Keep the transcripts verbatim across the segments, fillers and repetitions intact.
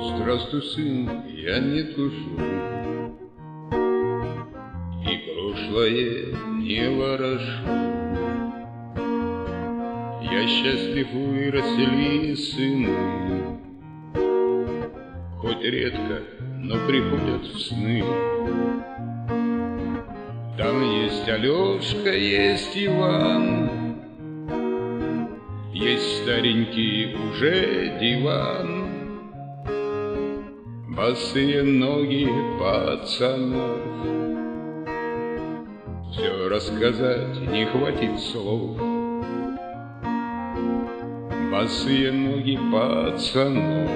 Здравствуй, сын, я не тушу, и прошлое не ворошу. Я счастлив, выросли сыны, хоть редко, но приходят в сны. Там есть Алешка, есть Иван, есть старенький уже диван, босые ноги пацанов. Все рассказать не хватит слов. Босые ноги пацанов.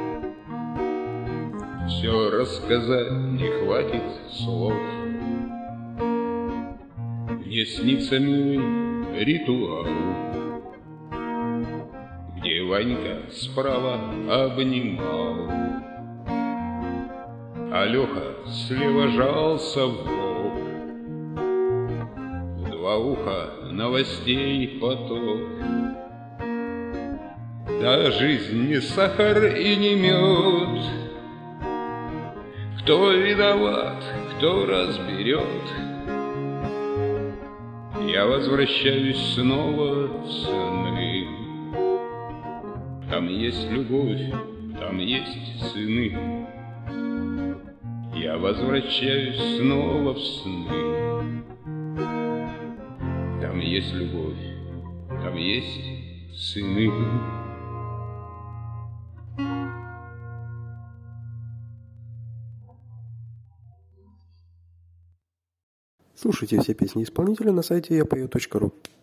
Все рассказать не хватит слов. Мне снится милый ритуал, где Ванька справа обнимал, а Леха слева жался в бок. В два уха новостей поток. Да жизнь не сахар и не мед. Кто виноват, кто разберет. Я возвращаюсь снова в сны. Там есть любовь, там есть сыны. Я возвращаюсь снова в сны. Там есть любовь, там есть сыны. Слушайте все песни исполнителя на сайте я пою точка ру.